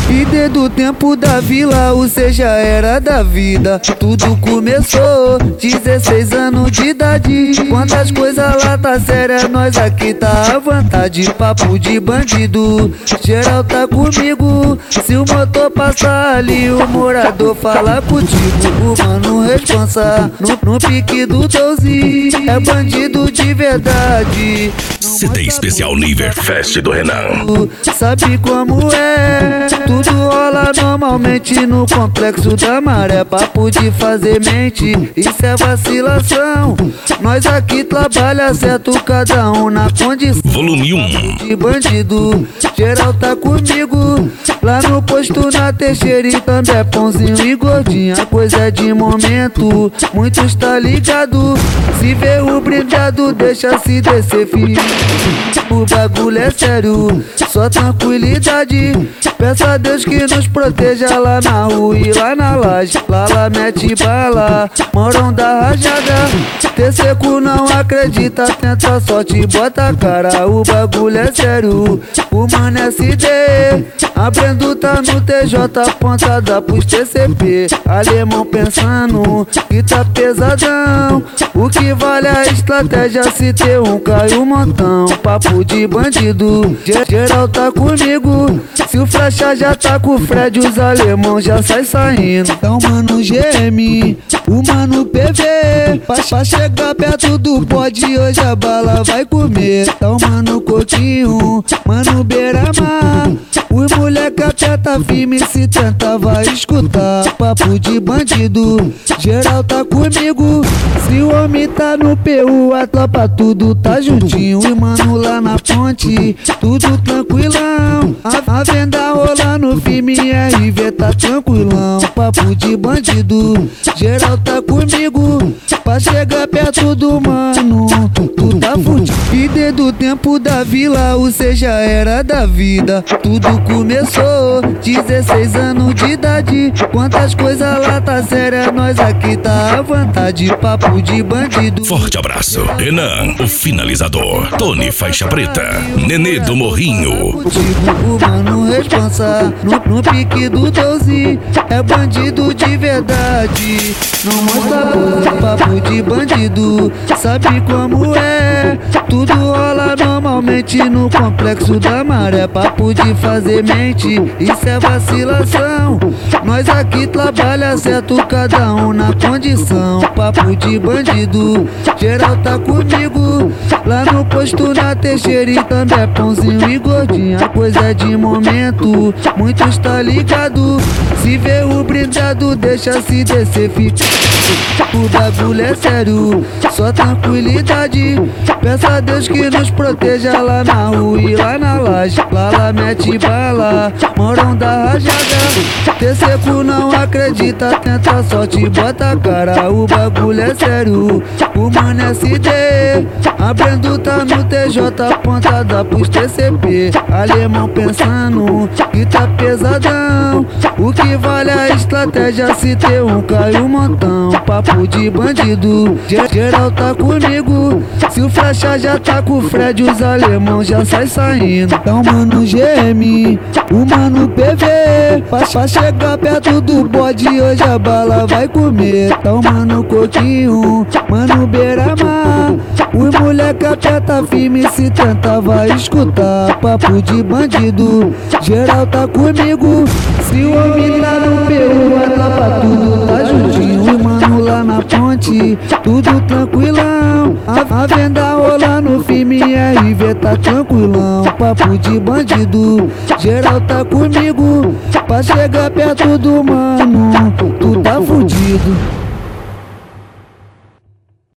E desde o tempo da vila, você já era da vida. Tudo começou, 16 anos de idade. Quando as coisas lá tá séria, nós aqui tá à vontade. Papo de bandido, geral tá comigo. Se o motor passar ali, o morador fala contigo. O mano responsa, no pique do 12, é bandido de verdade. CD especial Niver Fest do Renan. Sabe como é? Tudo rola normalmente no complexo da maré. Papo de fazer mente, isso é vacilação. Nós aqui trabalha certo, cada um na condição. Volume 1 De bandido, geral tá comigo. Lá no posto na Teixeira e também é pãozinho e gordinha. Coisa é de momento, muitos tá ligado. Se vê o brindado, deixa se descer, filho. O bagulho é sério, só tranquilidade. Peça a Deus que nos proteja lá na rua e lá na laje. Lá mete bala, moram da rajada. Ter seco não acredita, tenta a sorte, bota a cara. O bagulho é sério, o mano SD. Abrindo tá no TJ, pontada pros TCP. Alemão pensando que tá pesadão. O que vale a estratégia se ter um cai um montão. Papo de bandido, geral tá comigo. Se o flecha já tá com o Fred, os alemão já sai saindo. Então mano GM, o mano PV, pra chegar perto do pod, hoje a bala vai comer. Então mano Coquinho, mano Beira-Mar, os moleque aperta firme, se tenta vai escutar. Papo de bandido, geral tá comigo. Se o homem tá no PU, a tropa tudo tá juntinho. E mano lá na ponte, tudo tranquilão. A venda rolando firme, RV tá tranquilão. Papo de bandido, geral tá comigo. Pra chegar perto do mano, tu tá fudido. E desde o tempo da vila, você já era da vida. Tudo começou, 16 anos de idade. Quantas coisas lá tá séria, nós aqui tá à vontade. Papo de bandido. Forte abraço, Renan, o finalizador. Tony Faixa Preta, Nenê do Morrinho. O mano responsa, no pique do 12, é bandido de verdade. Não mostra pose, papo de bandido. Sabe como é? Tudo rola normalmente no complexo da maré. Papo de fazer mente, isso é vacilação. Nós aqui trabalha certo, cada um na condição. Papo de bandido, geral tá comigo. Lá no posto na Teixeira e também é pãozinho e gordinha. Coisa é de momento, muitos tá ligado. Se vê o brindado, deixa se descer, fica. O bagulho é sério, só tranquilidade. Peça a Deus que nos proteja lá na rua e lá na laje. Lá mete bala, moram da rajada. Ter seco não acredita, tenta a sorte, bota a cara. O bagulho é sério, o mano SD. Abrindo tá no TJ, pontada pros TCP. Alemão pensando que tá pesadão. O que vale a estratégia se ter um cai um montão. Papo de bandido, geral tá comigo. Se o flecha já tá com o Fred, os alemão já sai saindo. Então mano GM, o mano PV, pra chegar perto do bode, hoje a bala vai comer. Então mano Coquinho, mano Beira-Mar, os moleque aperta firme, se tenta vai escutar. Papo de bandido, geral tá comigo. Se o homem tá no PU, a tropa tudo tá juntinho. E mano lá na ponte, tudo tranquilão. A venda rolando firme, RV tá tranquilão. Papo de bandido, geral tá comigo. Pra chegar perto do mano, tu tá fudido.